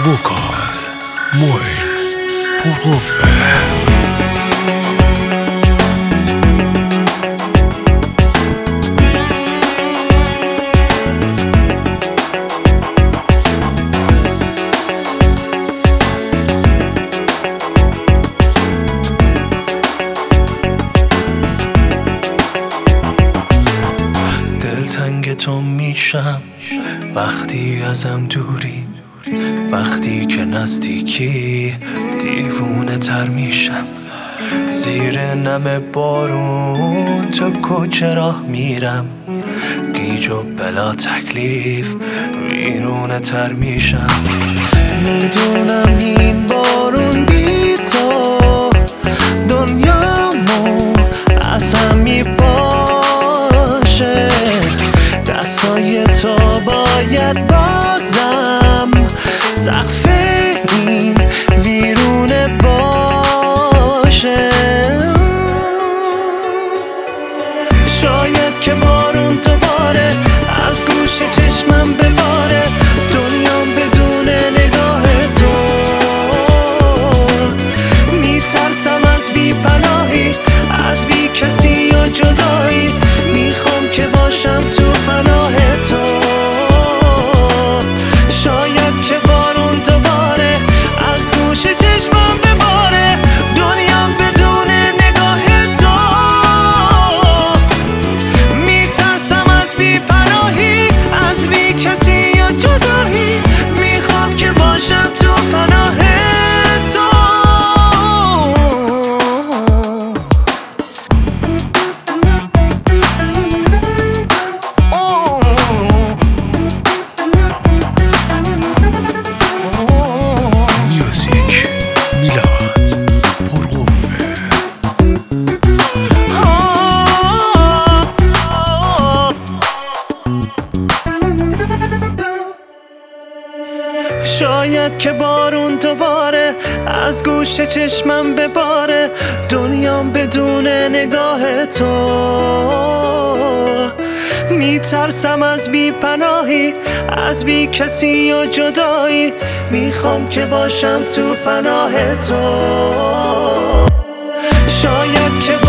وکال موین پرقوه. دلتنگ تو میشم وقتی ازم دوری، وقتی که نزدیکی دیوونه تر میشم. زیر نم بارون تو کوچه راه میرم، گیج و بلا تکلیف ویرونه تر میشم. میدونم این بارون بی تو دنیامو ازم میپاشه. دستای تو باید بازم سقف این ویرونه باشه. شاید که بارون دوباره از گوش چشمم بباره، دنیام بدون نگاه تو. میترسم از بی پناهی، از بی کسی و جدایی. میخوام که باشم تو پناه تو. شاید که بارون دوباره از گوش چشمم بباره، دنیام بدون نگاه تو. میترسم از بی پناهی، از بی کسی و جدایی. میخوام که باشم تو پناه تو. میوزیک میلاد پرقوه. شاید که بارون دوباره از گوش چشمم بباره، دنیام بدون نگاه تو. میترسم از بی پناهی، از بی کسی و جدایی. میخوام که باشم تو پناه تو. شاید که